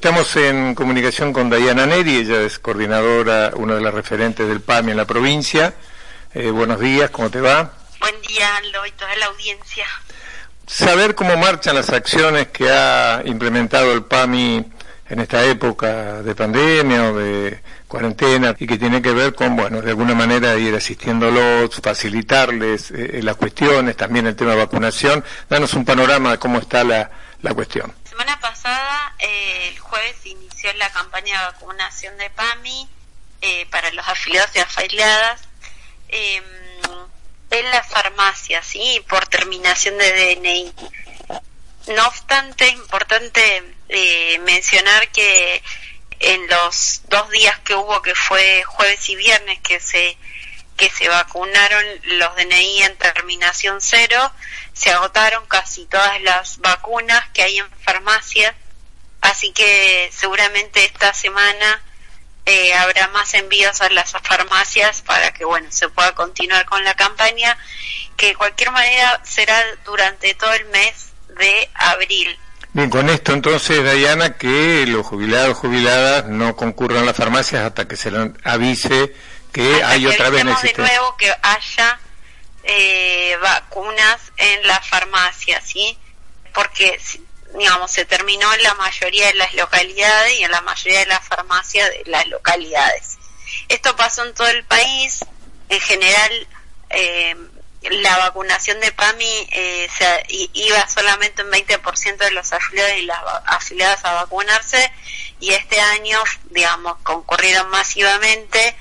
Estamos en comunicación con Dayana Neri, ella es coordinadora, una de las referentes del PAMI en la provincia. Buenos días, ¿cómo te va? Buen día, Aldo, y toda la audiencia. Saber cómo marchan las acciones que ha implementado el PAMI en esta época de pandemia o de cuarentena y que tiene que ver con, bueno, de alguna manera ir asistiéndolos, facilitarles las cuestiones, también el tema de vacunación. Danos un panorama de cómo está la cuestión. La semana pasada, el jueves, inició la campaña de vacunación de PAMI para los afiliados y afiliadas en las farmacias, ¿sí? Por terminación de DNI. No obstante, es importante mencionar que en los 2 días que hubo, que fue jueves y viernes, que se vacunaron los DNI en terminación 0, se agotaron casi todas las vacunas que hay en farmacias, así que seguramente esta semana habrá más envíos a las farmacias para que, bueno, se pueda continuar con la campaña, que de cualquier manera será durante todo el mes de abril. Bien, con esto entonces, Dayana, que los jubilados, jubiladas no concurran a las farmacias hasta que se les avise que hasta hay que otra vez de nuevo que haya vacunas en las farmacias, ¿sí? Porque, digamos, se terminó en la mayoría de las localidades y en la mayoría de las farmacias de las localidades. Esto pasó en todo el país. En general, la vacunación de PAMI iba solamente un 20% de los afiliados y las afiliadas a vacunarse, y este año, digamos, concurrieron masivamente.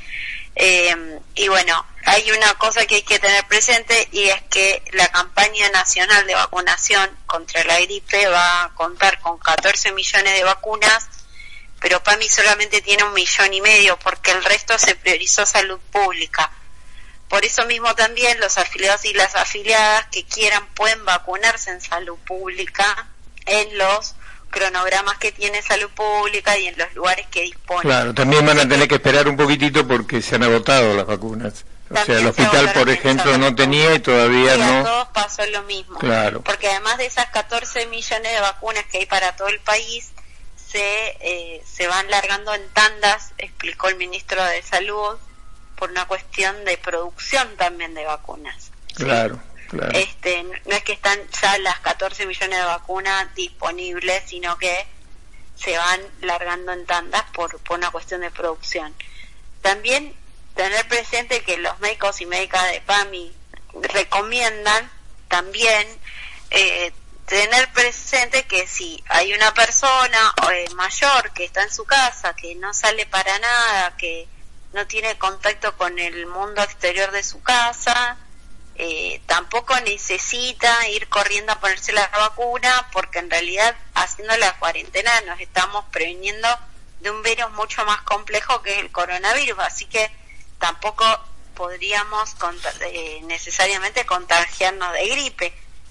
Y bueno, hay una cosa que hay que tener presente, y es que la campaña nacional de vacunación contra la gripe va a contar con 14 millones de vacunas, pero PAMI solamente tiene 1,5 millones, porque el resto se priorizó salud pública. Por eso mismo también los afiliados y las afiliadas que quieran pueden vacunarse en salud pública, en los cronogramas que tiene salud pública y en los lugares que dispone. Claro, también van a tener que esperar un poquitito porque se han agotado las vacunas. O sea, el hospital, por ejemplo, no tenía y todavía no. A todos pasó lo mismo. Claro. Porque además de esas 14 millones de vacunas que hay para todo el país, se van largando en tandas, explicó el ministro de Salud, por una cuestión de producción también de vacunas. Claro, ¿sí? Claro. No es que están ya las 14 millones de vacunas disponibles, sino que se van largando en tandas por una cuestión de producción. También tener presente que los médicos y médicas de PAMI recomiendan también tener presente que si hay una persona mayor que está en su casa, que no sale para nada, que no tiene contacto con el mundo exterior de su casa, tampoco necesita ir corriendo a ponerse la vacuna, porque en realidad, haciendo la cuarentena, nos estamos previniendo de un virus mucho más complejo que es el coronavirus, así que tampoco podríamos necesariamente contagiarnos de gripe.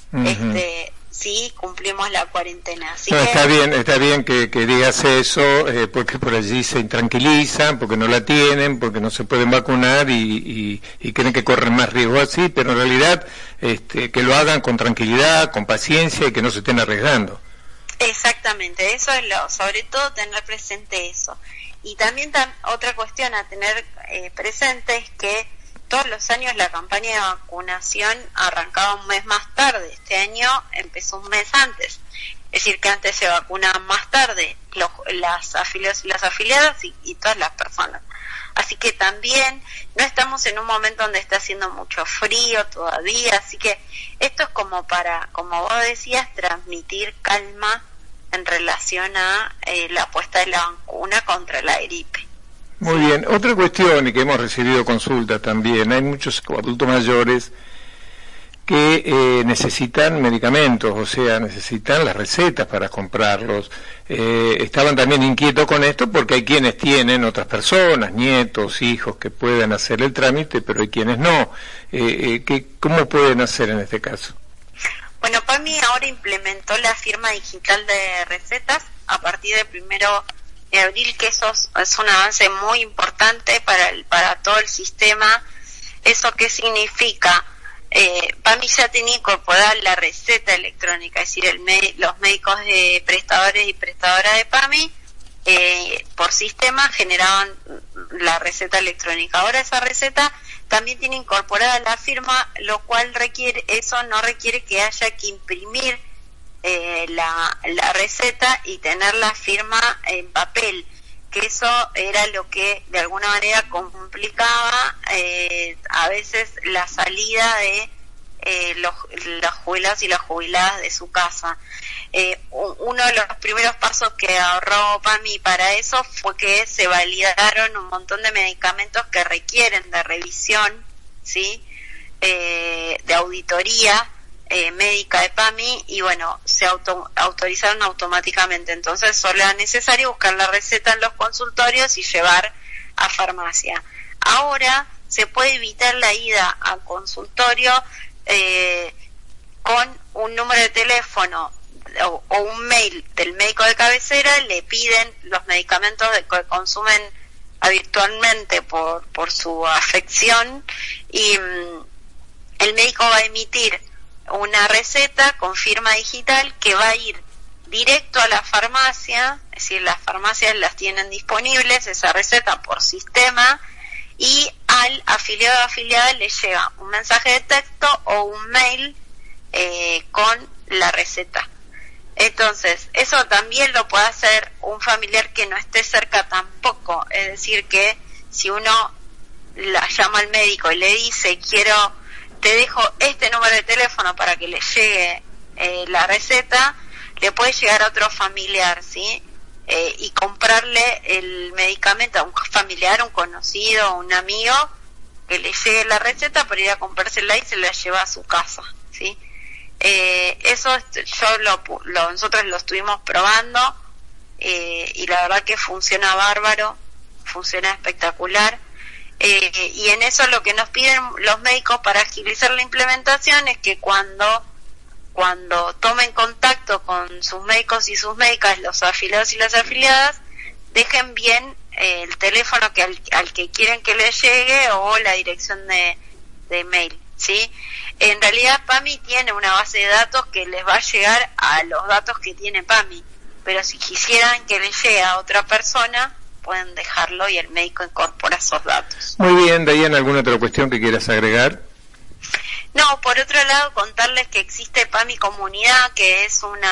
Sí, cumplimos la cuarentena. Así no, que está bien que digas eso, porque por allí se intranquilizan, porque no la tienen, porque no se pueden vacunar y creen que corren más riesgo así, pero en realidad que lo hagan con tranquilidad, con paciencia y que no se estén arriesgando. Exactamente, eso es sobre todo tener presente eso. Y también otra cuestión a tener presente es que todos los años la campaña de vacunación arrancaba un mes más tarde. Este año empezó un mes antes. Es decir, que antes se vacunaban más tarde las afiliados y las afiliadas y todas las personas. Así que también no estamos en un momento donde está haciendo mucho frío todavía. Así que esto es como para, como vos decías, transmitir calma en relación a la puesta de la vacuna contra la gripe. Muy bien, otra cuestión, y que hemos recibido consultas también, hay muchos adultos mayores que necesitan medicamentos, o sea, necesitan las recetas para comprarlos. Estaban también inquietos con esto porque hay quienes tienen otras personas, nietos, hijos, que pueden hacer el trámite, pero hay quienes no. ¿Cómo pueden hacer en este caso? Bueno, PAMI ahora implementó la firma digital de recetas a partir del 1 de abril, que eso es un avance muy importante para todo el sistema. ¿Eso qué significa? PAMI ya tenía incorporada la receta electrónica, es decir, los médicos prestadores y prestadoras de PAMI por sistema generaban la receta electrónica. Ahora esa receta también tiene incorporada la firma, lo cual no requiere que haya que imprimir la receta y tener la firma en papel, que eso era lo que de alguna manera complicaba a veces la salida de los jubilados y las jubiladas de su casa. Uno de los primeros pasos que ahorró PAMI para eso fue que se validaron un montón de medicamentos que requieren de revisión, ¿sí? De auditoría médica de PAMI, y bueno, se autorizaron automáticamente. Entonces solo era necesario buscar la receta en los consultorios y llevar a farmacia. Ahora se puede evitar la ida a consultorio con un número de teléfono o un mail del médico de cabecera. Le piden los medicamentos que consumen habitualmente por su afección, y el médico va a emitir una receta con firma digital que va a ir directo a la farmacia, es decir, las farmacias las tienen disponibles, esa receta por sistema, y al afiliado o afiliada le llega un mensaje de texto o un mail con la receta. Entonces, eso también lo puede hacer un familiar que no esté cerca tampoco, es decir, que si uno la llama al médico y le dice, te dejo este número de teléfono para que le llegue la receta, le puede llegar a otro familiar, ¿sí? Y comprarle el medicamento a un familiar, un conocido, un amigo, que le llegue la receta para ir a comprársela y se la lleva a su casa, ¿sí? Eso nosotros lo estuvimos probando y la verdad que funciona bárbaro, funciona espectacular. Y en eso lo que nos piden los médicos para agilizar la implementación es que cuando tomen contacto con sus médicos y sus médicas, los afiliados y las afiliadas, dejen bien el teléfono al que quieren que les llegue o la dirección de mail, ¿sí? En realidad PAMI tiene una base de datos que les va a llegar a los datos que tiene PAMI, pero si quisieran que les llegue a otra persona, pueden dejarlo y el médico incorpora esos datos. Muy bien, Diana, ¿alguna otra cuestión que quieras agregar? No, por otro lado, contarles que existe PAMI Comunidad, que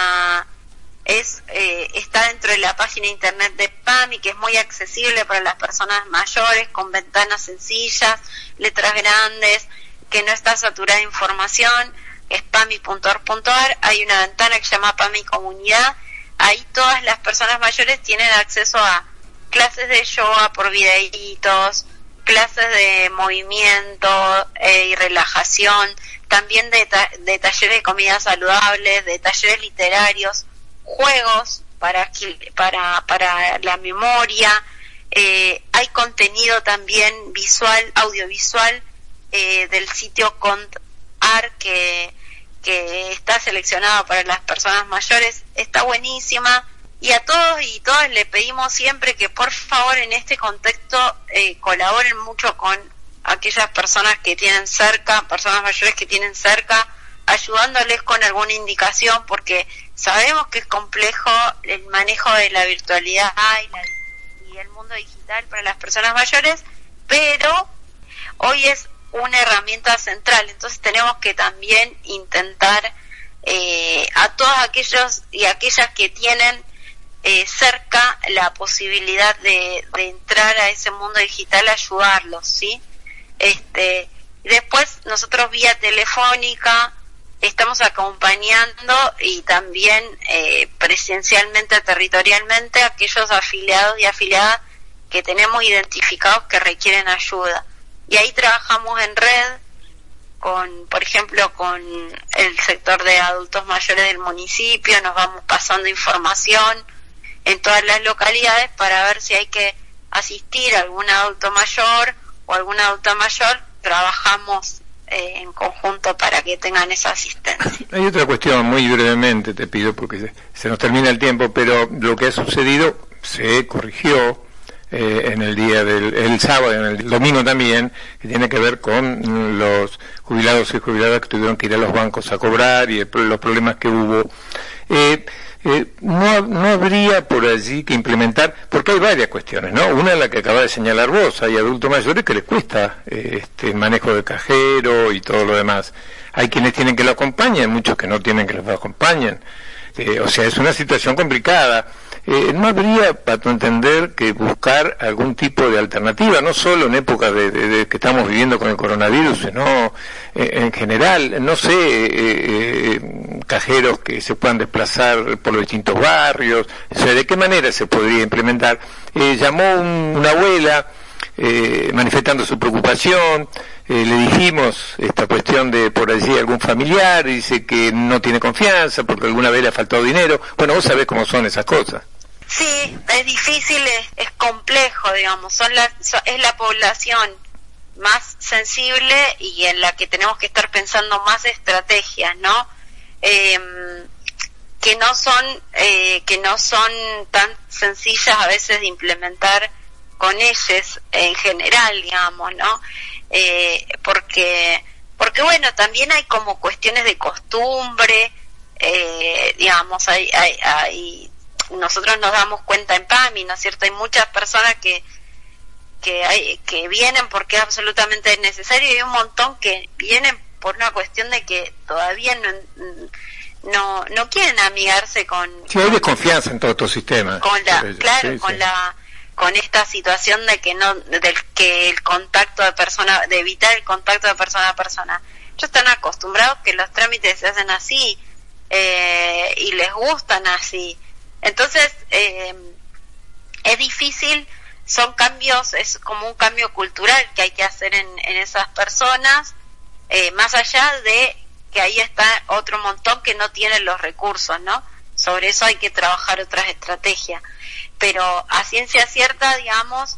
está dentro de la página internet de PAMI, que es muy accesible para las personas mayores, con ventanas sencillas, letras grandes, que no está saturada de información. Es pami.org.ar. Hay una ventana que se llama PAMI Comunidad. Ahí todas las personas mayores tienen acceso a clases de yoga por videitos, clases de movimiento y relajación, también de talleres de comida saludable, de talleres literarios, juegos para la memoria. Hay contenido también audiovisual del sitio Contar que está seleccionado para las personas mayores. Está buenísima. Y a todos y todas le pedimos siempre que por favor en este contexto colaboren mucho con aquellas personas que tienen cerca, personas mayores que tienen cerca, ayudándoles con alguna indicación, porque sabemos que es complejo el manejo de la virtualidad y el mundo digital para las personas mayores, pero hoy es una herramienta central. Entonces tenemos que también intentar a todos aquellos y aquellas que tienen cerca la posibilidad de entrar a ese mundo digital, ayudarlos, ¿sí? Después nosotros vía telefónica estamos acompañando y también presencialmente, territorialmente, a aquellos afiliados y afiliadas que tenemos identificados que requieren ayuda. Y ahí trabajamos en red por ejemplo, con el sector de adultos mayores del municipio, nos vamos pasando información en todas las localidades para ver si hay que asistir a algún adulto mayor o alguna adulta mayor. Trabajamos en conjunto para que tengan esa asistencia. Hay otra cuestión, muy brevemente te pido porque se nos termina el tiempo, pero lo que ha sucedido se corrigió en el día el sábado, en el domingo también, que tiene que ver con los jubilados y jubiladas que tuvieron que ir a los bancos a cobrar y los problemas que hubo. no habría por allí que implementar, porque hay varias cuestiones, ¿no? Una es la que acaba de señalar vos, hay adultos mayores que les cuesta el manejo de cajero y todo lo demás. Hay quienes tienen que lo acompañen, muchos que no tienen que los acompañen. O sea, es una situación complicada. ¿No habría, para tu entender, que buscar algún tipo de alternativa, no solo en épocas de que estamos viviendo con el coronavirus, sino en general, no sé, cajeros que se puedan desplazar por los distintos barrios? O sea, ¿de qué manera se podría implementar? Llamó una abuela manifestando su preocupación, le dijimos esta cuestión de por allí algún familiar, dice que no tiene confianza porque alguna vez le ha faltado dinero. Bueno, vos sabés cómo son esas cosas. Sí, es difícil, es complejo, digamos, es la población más sensible y en la que tenemos que estar pensando más estrategias, ¿no? Que no son tan sencillas a veces de implementar con ellos en general, digamos, ¿no? Porque bueno, también hay como cuestiones de costumbre, digamos, hay nosotros nos damos cuenta en PAMI, ¿no es cierto? Hay muchas personas que vienen porque es absolutamente necesario, y hay un montón que vienen por una cuestión de que todavía no quieren amigarse con... Sí, hay desconfianza en todo tu sistema. Con esta situación de que el contacto de persona, de evitar el contacto de persona a persona. Ellos están acostumbrados que los trámites se hacen así, y les gustan así. Entonces, es difícil, son cambios, es como un cambio cultural que hay que hacer en esas personas, más allá de que ahí está otro montón que no tienen los recursos, ¿no? Sobre eso hay que trabajar otras estrategias. Pero a ciencia cierta, digamos,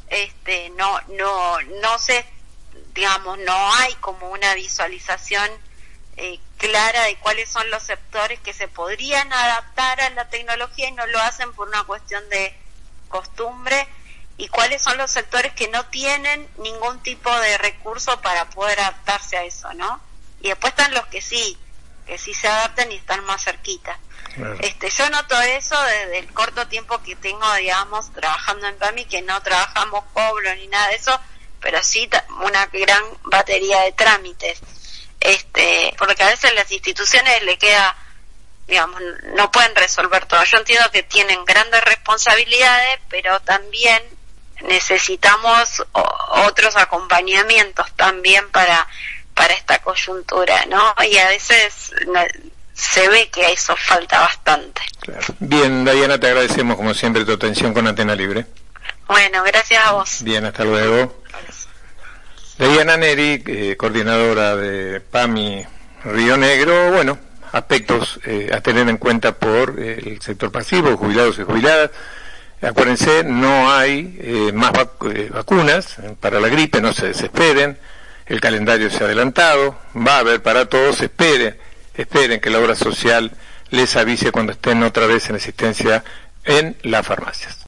no sé, digamos, no hay como una visualización clara de cuáles son los sectores que se podrían adaptar a la tecnología y no lo hacen por una cuestión de costumbre, y cuáles son los sectores que no tienen ningún tipo de recurso para poder adaptarse a eso, ¿no? Y después están los que sí se adaptan y están más cerquita. Claro. Yo noto eso desde el corto tiempo que tengo, digamos, trabajando en PAMI, que no trabajamos cobro ni nada de eso, pero sí una gran batería de trámites. Porque a veces las instituciones le queda, digamos, no pueden resolver todo. Yo entiendo que tienen grandes responsabilidades, pero también necesitamos otros acompañamientos también para esta coyuntura, ¿no? Y a veces se ve que eso falta bastante. Claro. Bien, Diana, te agradecemos como siempre tu atención con Antena Libre. Bueno, gracias a vos. Bien, hasta luego. Diana Neri, coordinadora de PAMI Río Negro. Bueno, aspectos a tener en cuenta por el sector pasivo, jubilados y jubiladas. Acuérdense, no hay más vacunas para la gripe, no se desesperen, el calendario se ha adelantado, va a haber para todos, esperen que la obra social les avise cuando estén otra vez en existencia en las farmacias.